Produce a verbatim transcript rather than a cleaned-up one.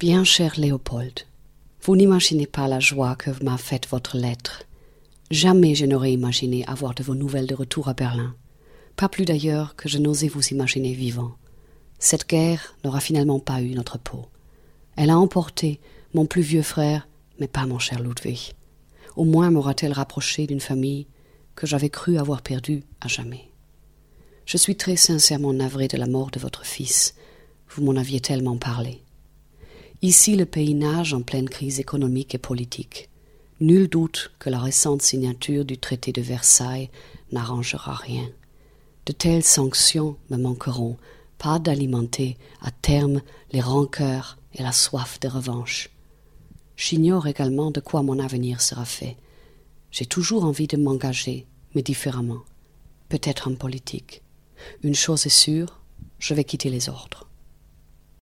Bien cher Léopold, vous n'imaginez pas la joie que m'a faite votre lettre. Jamais je n'aurais imaginé avoir de vos nouvelles de retour à Berlin. Pas plus d'ailleurs que je n'osais vous imaginer vivant. Cette guerre n'aura finalement pas eu notre peau. Elle a emporté mon plus vieux frère, mais pas mon cher Ludwig. Au moins m'aura-t-elle rapproché d'une famille que j'avais cru avoir perdue à jamais. Je suis très sincèrement navré de la mort de votre fils. Vous m'en aviez tellement parlé. Ici, le pays nage en pleine crise économique et politique. Nul doute que la récente signature du traité de Versailles n'arrangera rien. De telles sanctions me manqueront, pas d'alimenter à terme les rancœurs et la soif de revanche. J'ignore également de quoi mon avenir sera fait. J'ai toujours envie de m'engager, mais différemment, peut-être en politique. Une chose est sûre, je vais quitter les ordres.